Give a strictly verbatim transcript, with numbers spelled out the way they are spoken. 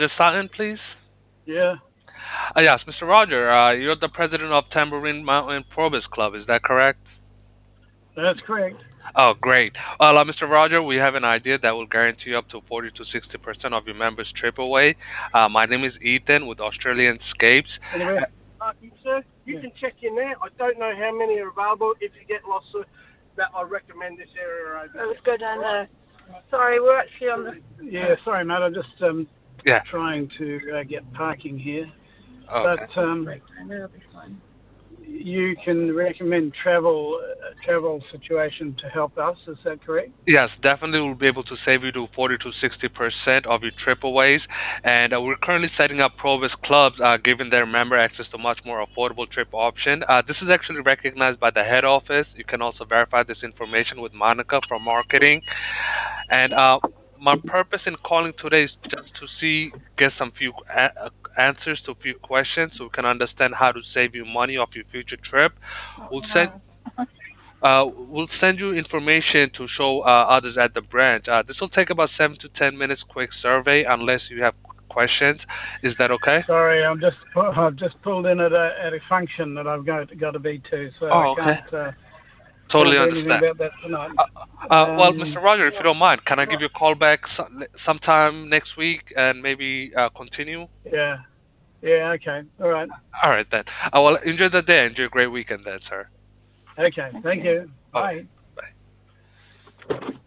Just Sutton, please. Yeah, Uh, yes, mister Roger, uh, you're the president of Tambourine Mountain Probus Club, is that correct? that's correct. Oh, great. Well, uh, mister Roger, we have an idea that will guarantee up to forty to sixty percent of your members' trip away. Uh, my name is Ethan with Australian Scapes. Anyway, Uh, Uh, sir, you yeah. can check in there. I don't know how many are available. If you get lost, sir, that I recommend this area over. Let's go down there. Sorry, we're actually on the. Yeah, sorry, mate. I'm just um, Yeah. trying to uh, get parking here. But Okay. um, it'll be fine. You can recommend travel uh, travel situation to help us. Is that correct? Yes, definitely we'll be able to save you to forty to sixty percent of your tripaways. And uh, we're currently setting up Provis clubs, uh, giving their member access to much more affordable trip option. Uh, this is actually recognized by the head office. You can also verify this information with Monica from marketing. And uh, my purpose in calling today is just to see, get some few a- uh, answers to a few questions so we can understand how to save you money off your future trip. We'll send uh, we'll send you information to show uh, others at the branch. Uh, this will take about seven to ten minutes, quick survey, unless you have questions. Is that okay? Sorry, I'm just I've just pulled in at a at a function that I've got got to be to, so I Oh, okay. can't uh, Totally can't do anything understand. about that tonight. Uh, uh, well, Um, mister Roger, if you don't mind, can I give you a call back some, sometime next week and maybe uh, continue? yeah, yeah, okay, all right, All right then. Uh, well, enjoy the day. Enjoy a great weekend then, sir. okay, thank you, Bye bye. bye.